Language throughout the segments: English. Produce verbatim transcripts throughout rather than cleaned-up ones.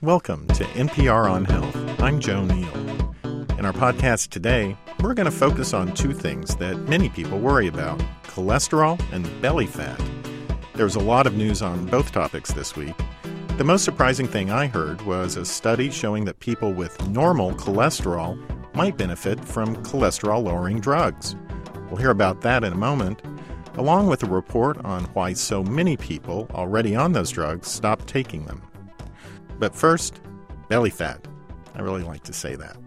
Welcome to N P R On Health. I'm Joe Neal. In our podcast today, we're going to focus on two things that many people worry about: cholesterol and belly fat. There's a lot of news on both topics this week. The most surprising thing I heard was a study showing that people with normal cholesterol might benefit from cholesterol-lowering drugs. We'll hear about that in a moment, along with a report on why so many people already on those drugs stopped taking them. But first, belly fat. I really like to say that.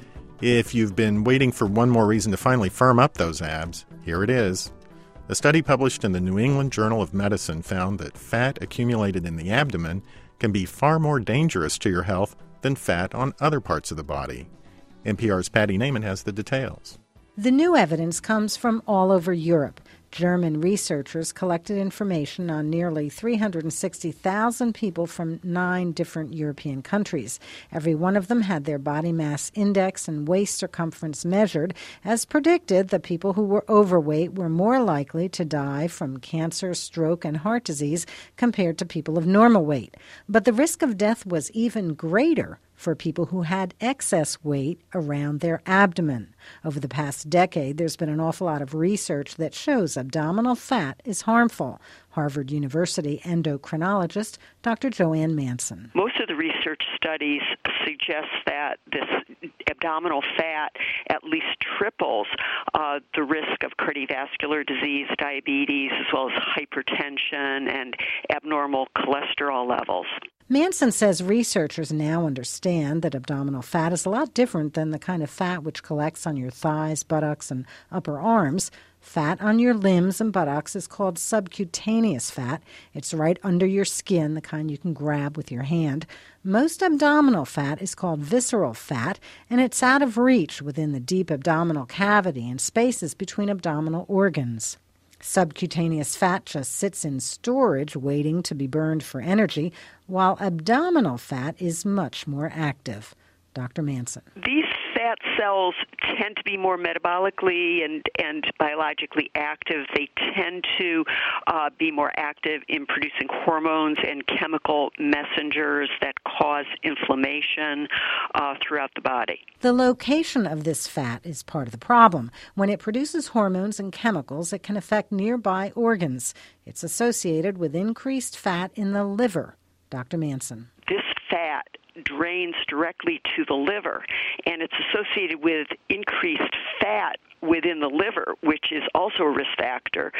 If you've been waiting for one more reason to finally firm up those abs, here it is. A study published in the New England Journal of Medicine found that fat accumulated in the abdomen can be far more dangerous to your health than fat on other parts of the body. N P R's Patty Naiman has the details. The new evidence comes from all over Europe. German researchers collected information on nearly three hundred sixty thousand people from nine different European countries. Every one of them had their body mass index and waist circumference measured. As predicted, the people who were overweight were more likely to die from cancer, stroke, and heart disease compared to people of normal weight. But the risk of death was even greater for people who had excess weight around their abdomen. Over the past decade, there's been an awful lot of research that shows abdominal fat is harmful. Harvard University endocrinologist Doctor Joanne Manson. Most of the research studies suggest that this abdominal fat at least triples uh, the risk of cardiovascular disease, diabetes, as well as hypertension and abnormal cholesterol levels. Manson says researchers now understand that abdominal fat is a lot different than the kind of fat which collects on your thighs, buttocks, and upper arms. Fat on your limbs and buttocks is called subcutaneous fat. It's right under your skin, the kind you can grab with your hand. Most abdominal fat is called visceral fat, and it's out of reach within the deep abdominal cavity and spaces between abdominal organs. Subcutaneous fat just sits in storage waiting to be burned for energy, while abdominal fat is much more active. Doctor Manson. These fat cells tend to be more metabolically and, and biologically active. They tend to uh, be more active in producing hormones and chemical messengers that cause inflammation uh, throughout the body. The location of this fat is part of the problem. When it produces hormones and chemicals, it can affect nearby organs. It's associated with increased fat in the liver. Doctor Manson. This fat drains directly to the liver, and it's associated with increased fat within the liver, which is also a risk factor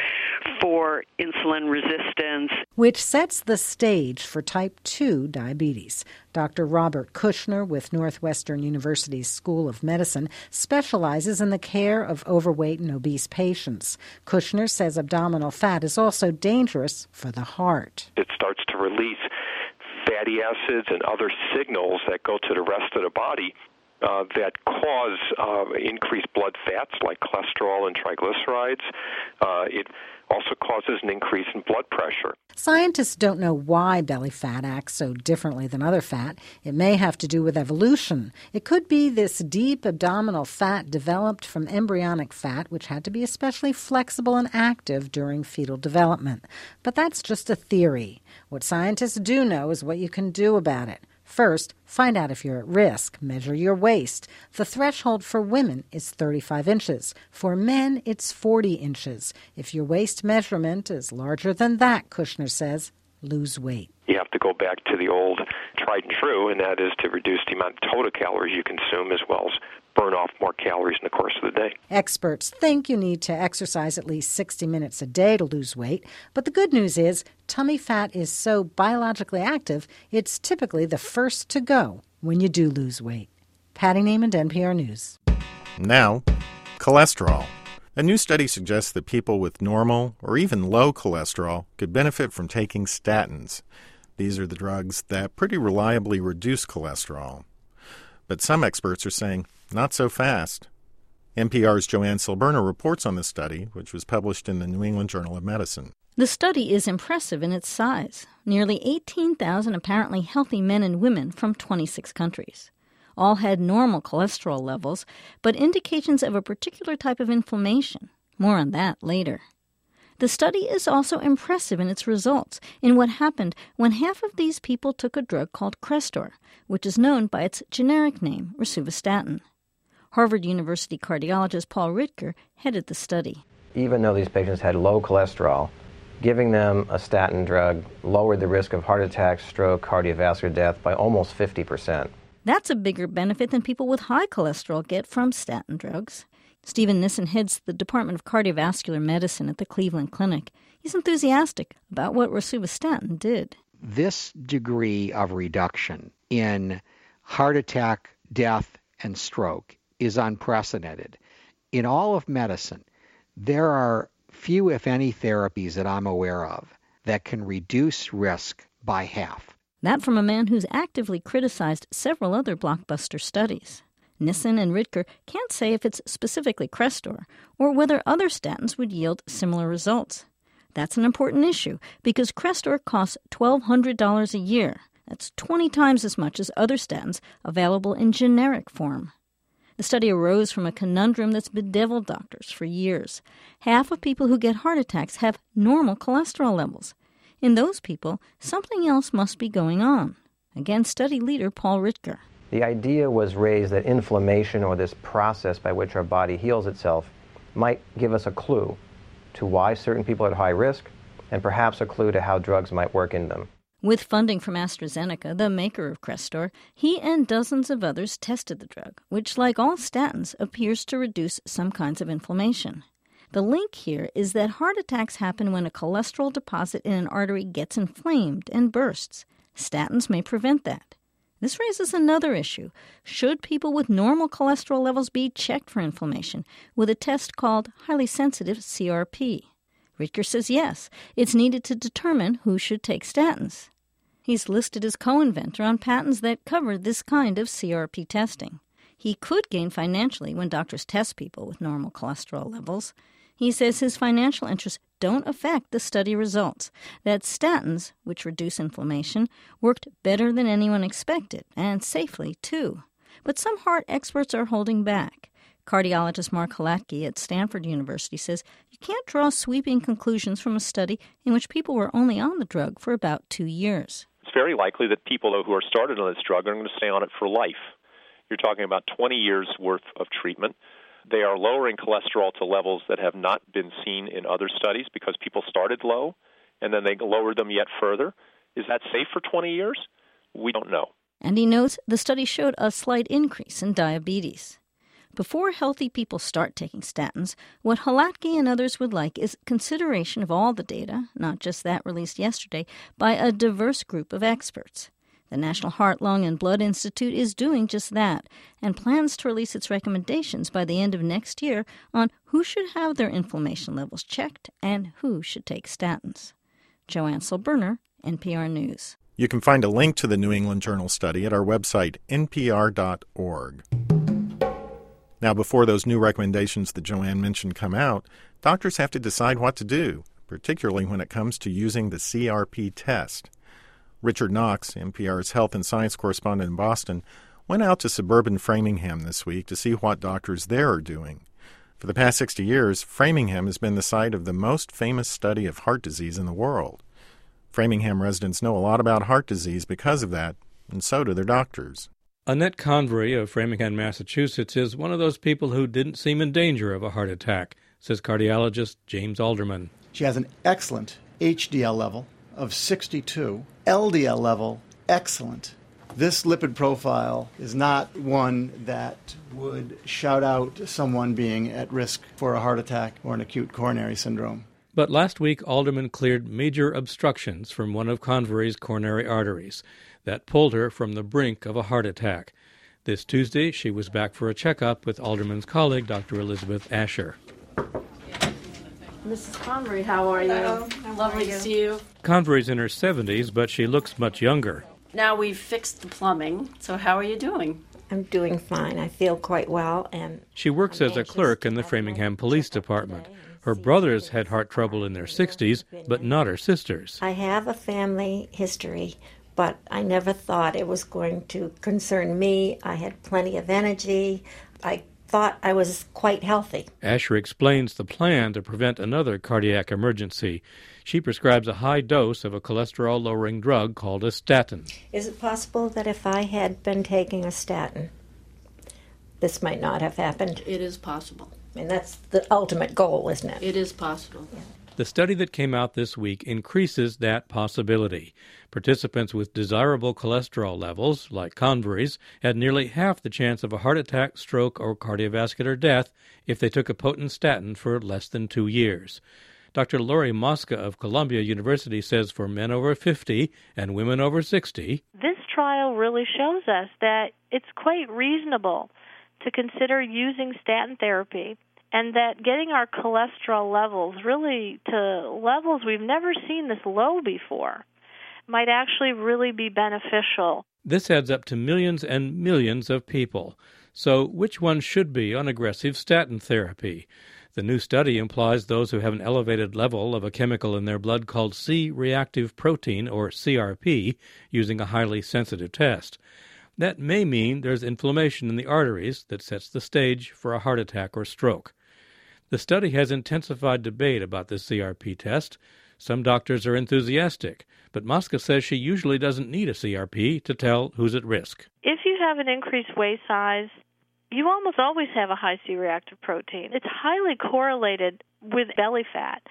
for insulin resistance. Which sets the stage for type two diabetes. Doctor Robert Kushner with Northwestern University's School of Medicine specializes in the care of overweight and obese patients. Kushner says abdominal fat is also dangerous for the heart. It starts to release fatty acids and other signals that go to the rest of the body uh, that cause uh, increased blood fats like cholesterol and triglycerides. Uh, it also causes an increase in blood pressure. Scientists don't know why belly fat acts so differently than other fat. It may have to do with evolution. It could be this deep abdominal fat developed from embryonic fat, which had to be especially flexible and active during fetal development. But that's just a theory. What scientists do know is what you can do about it. First, find out if you're at risk. Measure your waist. The threshold for women is thirty-five inches. For men, it's forty inches. If your waist measurement is larger than that, Kushner says, lose weight. You have to go back to the old tried and true, and that is to reduce the amount of total calories you consume as well as burn off more calories in the course of the day. Experts think you need to exercise at least sixty minutes a day to lose weight, but the good news is tummy fat is so biologically active, it's typically the first to go when you do lose weight. Patty Naiman, N P R News. Now, cholesterol. A new study suggests that people with normal or even low cholesterol could benefit from taking statins. These are the drugs that pretty reliably reduce cholesterol. But some experts are saying, not so fast. N P R's Joanne Silberner reports on this study, which was published in the New England Journal of Medicine. The study is impressive in its size. Nearly eighteen thousand apparently healthy men and women from twenty-six countries. All had normal cholesterol levels, but indications of a particular type of inflammation. More on that later. The study is also impressive in its results in what happened when half of these people took a drug called Crestor, which is known by its generic name, rosuvastatin. Harvard University cardiologist Paul Ridker headed the study. Even though these patients had low cholesterol, giving them a statin drug lowered the risk of heart attack, stroke, cardiovascular death by almost fifty percent. That's a bigger benefit than people with high cholesterol get from statin drugs. Stephen Nissen heads the Department of Cardiovascular Medicine at the Cleveland Clinic. He's enthusiastic about what rosuvastatin did. This degree of reduction in heart attack, death, and stroke is unprecedented. In all of medicine, there are few, if any, therapies that I'm aware of that can reduce risk by half. That from a man who's actively criticized several other blockbuster studies. Nissen and Ridker can't say if it's specifically Crestor or whether other statins would yield similar results. That's an important issue because Crestor costs twelve hundred dollars a year. That's twenty times as much as other statins available in generic form. The study arose from a conundrum that's bedeviled doctors for years. Half of people who get heart attacks have normal cholesterol levels. In those people, something else must be going on. Again, study leader Paul Ridker. The idea was raised that inflammation, or this process by which our body heals itself, might give us a clue to why certain people are at high risk, and perhaps a clue to how drugs might work in them. With funding from AstraZeneca, the maker of Crestor, he and dozens of others tested the drug, which, like all statins, appears to reduce some kinds of inflammation. The link here is that heart attacks happen when a cholesterol deposit in an artery gets inflamed and bursts. Statins may prevent that. This raises another issue. Should people with normal cholesterol levels be checked for inflammation with a test called highly sensitive C R P? Ridker says yes, it's needed to determine who should take statins. He's listed as co-inventor on patents that cover this kind of C R P testing. He could gain financially when doctors test people with normal cholesterol levels. He says his financial interests don't affect the study results, that statins, which reduce inflammation, worked better than anyone expected, and safely, too. But some heart experts are holding back. Cardiologist Mark Halatke at Stanford University says you can't draw sweeping conclusions from a study in which people were only on the drug for about two years. It's very likely that people who are started on this drug are going to stay on it for life. You're talking about twenty years worth of treatment. They are lowering cholesterol to levels that have not been seen in other studies because people started low and then they lowered them yet further. Is that safe for twenty years? We don't know. And he notes the study showed a slight increase in diabetes. Before healthy people start taking statins, what Halatke and others would like is consideration of all the data, not just that released yesterday, by a diverse group of experts. The National Heart, Lung, and Blood Institute is doing just that and plans to release its recommendations by the end of next year on who should have their inflammation levels checked and who should take statins. Joanne Silberner, N P R News. You can find a link to the New England Journal study at our website, N P R dot org. Now, before those new recommendations that Joanne mentioned come out, doctors have to decide what to do, particularly when it comes to using the C R P test. Richard Knox, N P R's health and science correspondent in Boston, went out to suburban Framingham this week to see what doctors there are doing. For the past sixty years, Framingham has been the site of the most famous study of heart disease in the world. Framingham residents know a lot about heart disease because of that, and so do their doctors. Annette Convery of Framingham, Massachusetts, is one of those people who didn't seem in danger of a heart attack, says cardiologist James Alderman. She has an excellent H D L level of sixty-two, L D L level excellent. This lipid profile is not one that would shout out someone being at risk for a heart attack or an acute coronary syndrome. But last week, Alderman cleared major obstructions from one of Convery's coronary arteries that pulled her from the brink of a heart attack. This Tuesday, she was back for a checkup with Alderman's colleague, Doctor Elizabeth Asher. Missus Convery, how are you? Hello. How Lovely are you? to see you. Convery's in her seventies, but she looks much younger. Now we've fixed the plumbing, so how are you doing? I'm doing fine. I feel quite well. And she works as a clerk in the Framingham Police Department. Her brothers had heart trouble in their sixties, but not her sisters. I have a family history, but I never thought it was going to concern me. I had plenty of energy. I thought I was quite healthy. Asher explains the plan to prevent another cardiac emergency. She prescribes a high dose of a cholesterol-lowering drug called a statin. Is it possible that if I had been taking a statin, this might not have happened? It is possible. And that's the ultimate goal, isn't it? It is possible. Yeah. The study that came out this week increases that possibility. Participants with desirable cholesterol levels, like Convery's, had nearly half the chance of a heart attack, stroke, or cardiovascular death if they took a potent statin for less than two years. Doctor Lori Mosca of Columbia University says for men over fifty and women over sixty, this trial really shows us that it's quite reasonable to consider using statin therapy, and that getting our cholesterol levels really to levels we've never seen this low before might actually really be beneficial. This adds up to millions and millions of people. So which one should be on aggressive statin therapy? The new study implies those who have an elevated level of a chemical in their blood called C-reactive protein, or C R P, using a highly sensitive test. That may mean there's inflammation in the arteries that sets the stage for a heart attack or stroke. The study has intensified debate about the C R P test. Some doctors are enthusiastic, but Mosca says she usually doesn't need a C R P to tell who's at risk. If you have an increased waist size, you almost always have a high C-reactive protein. It's highly correlated with belly fat.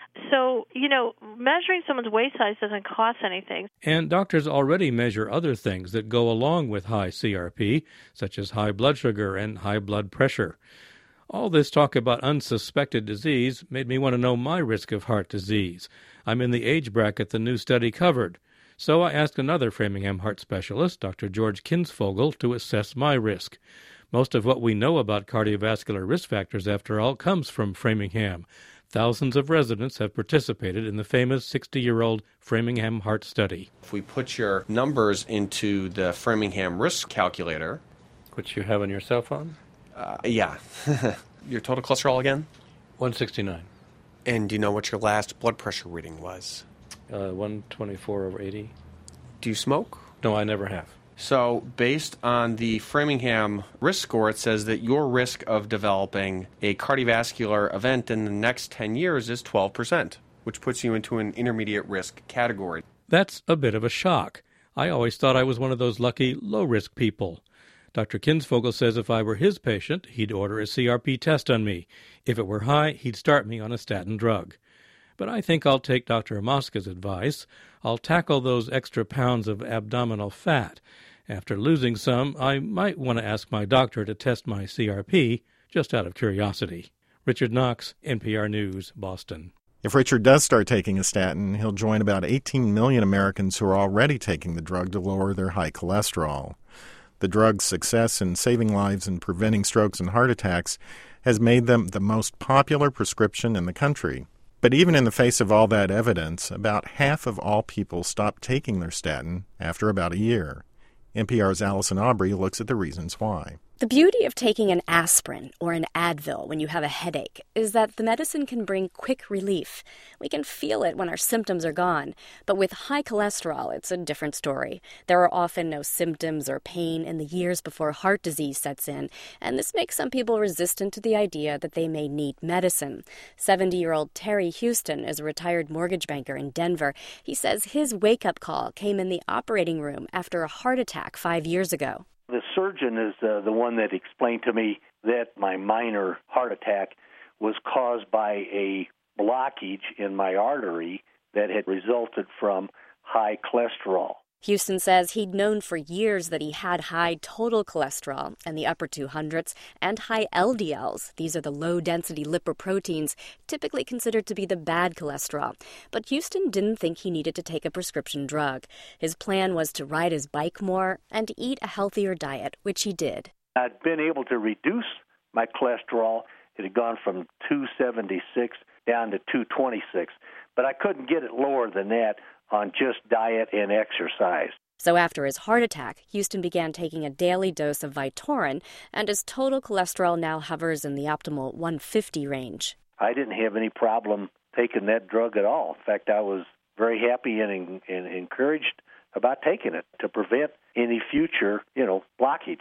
So, you know, measuring someone's waist size doesn't cost anything. And doctors already measure other things that go along with high C R P, such as high blood sugar and high blood pressure. All this talk about unsuspected disease made me want to know my risk of heart disease. I'm in the age bracket the new study covered. So I asked another Framingham heart specialist, Doctor George Kinsfogel, to assess my risk. Most of what we know about cardiovascular risk factors, after all, comes from Framingham. Thousands of residents have participated in the famous sixty-year-old Framingham Heart Study. If we put your numbers into the Framingham Risk Calculator... Which you have on your cell phone? Uh, yeah. Your total cholesterol again? one sixty-nine. And do you know what your last blood pressure reading was? Uh, one twenty-four over eighty. Do you smoke? No, I never have. So based on the Framingham risk score, it says that your risk of developing a cardiovascular event in the next ten years is twelve percent, which puts you into an intermediate risk category. That's a bit of a shock. I always thought I was one of those lucky low-risk people. Doctor Kinsfogel says if I were his patient, he'd order a C R P test on me. If it were high, he'd start me on a statin drug. But I think I'll take Doctor Mosca's advice. I'll tackle those extra pounds of abdominal fat. After losing some, I might want to ask my doctor to test my C R P, just out of curiosity. Richard Knox, N P R News, Boston. If Richard does start taking a statin, he'll join about eighteen million Americans who are already taking the drug to lower their high cholesterol. The drug's success in saving lives and preventing strokes and heart attacks has made them the most popular prescription in the country. But even in the face of all that evidence, about half of all people stop taking their statin after about a year. N P R's Allison Aubrey looks at the reasons why. The beauty of taking an aspirin or an Advil when you have a headache is that the medicine can bring quick relief. We can feel it when our symptoms are gone. But with high cholesterol, it's a different story. There are often no symptoms or pain in the years before heart disease sets in, and this makes some people resistant to the idea that they may need medicine. seventy-year-old Terry Houston is a retired mortgage banker in Denver. He says his wake-up call came in the operating room after a heart attack five years ago. The surgeon is uh, the one that explained to me that my minor heart attack was caused by a blockage in my artery that had resulted from high cholesterol. Houston says he'd known for years that he had high total cholesterol in the upper two hundreds and high L D Ls. These are the low-density lipoproteins, typically considered to be the bad cholesterol. But Houston didn't think he needed to take a prescription drug. His plan was to ride his bike more and eat a healthier diet, which he did. I'd been able to reduce my cholesterol. It had gone from two seventy-six down to two twenty-six, but I couldn't get it lower than that on just diet and exercise. So after his heart attack, Houston began taking a daily dose of Vytorin, and his total cholesterol now hovers in the optimal one fifty range. I didn't have any problem taking that drug at all. In fact, I was very happy and, and encouraged about taking it to prevent any future, you know, blockages.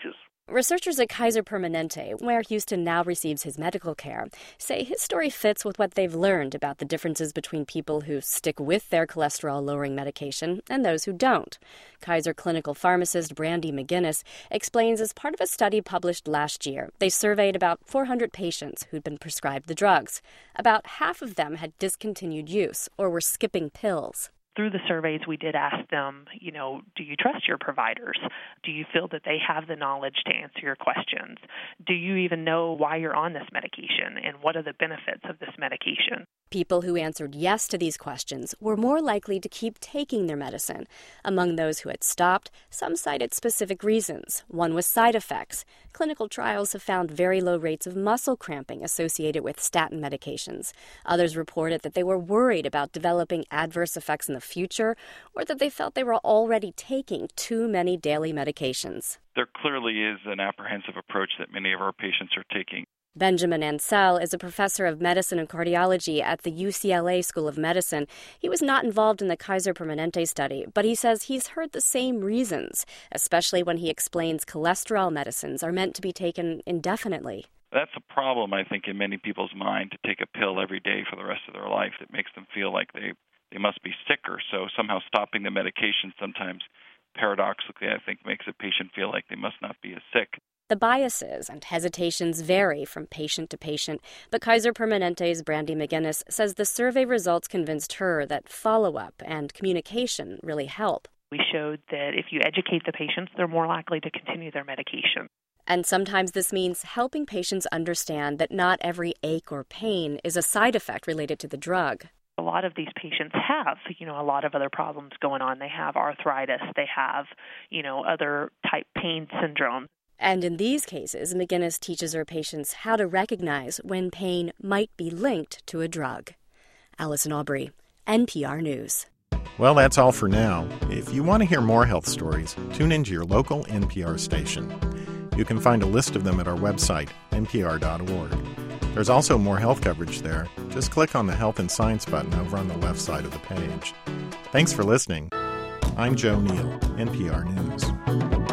Researchers at Kaiser Permanente, where Houston now receives his medical care, say his story fits with what they've learned about the differences between people who stick with their cholesterol-lowering medication and those who don't. Kaiser clinical pharmacist Brandy McGinnis explains as part of a study published last year, they surveyed about four hundred patients who'd been prescribed the drugs. About half of them had discontinued use or were skipping pills. Through the surveys, we did ask them, you know, do you trust your providers? Do you feel that they have the knowledge to answer your questions? Do you even know why you're on this medication and what are the benefits of this medication? People who answered yes to these questions were more likely to keep taking their medicine. Among those who had stopped, some cited specific reasons. One was side effects. Clinical trials have found very low rates of muscle cramping associated with statin medications. Others reported that they were worried about developing adverse effects in the future, or that they felt they were already taking too many daily medications. There clearly is an apprehensive approach that many of our patients are taking. Benjamin Ansel is a professor of medicine and cardiology at the U C L A School of Medicine. He was not involved in the Kaiser Permanente study, but he says he's heard the same reasons, especially when he explains cholesterol medicines are meant to be taken indefinitely. That's a problem, I think, in many people's mind, to take a pill every day for the rest of their life. It makes them feel like they, they must be sicker. So somehow stopping the medication sometimes, paradoxically, I think, makes a patient feel like they must not be as sick. The biases and hesitations vary from patient to patient, but Kaiser Permanente's Brandy McGinnis says the survey results convinced her that follow-up and communication really help. We showed that if you educate the patients, they're more likely to continue their medication. And sometimes this means helping patients understand that not every ache or pain is a side effect related to the drug. A lot of these patients have, you know, a lot of other problems going on. They have arthritis, they have, you know, other type pain syndromes. And in these cases, McGinnis teaches her patients how to recognize when pain might be linked to a drug. Allison Aubrey, N P R News. Well, that's all for now. If you want to hear more health stories, tune into your local N P R station. You can find a list of them at our website, N P R dot org. There's also more health coverage there. Just click on the Health and Science button over on the left side of the page. Thanks for listening. I'm Joe Neal, N P R News.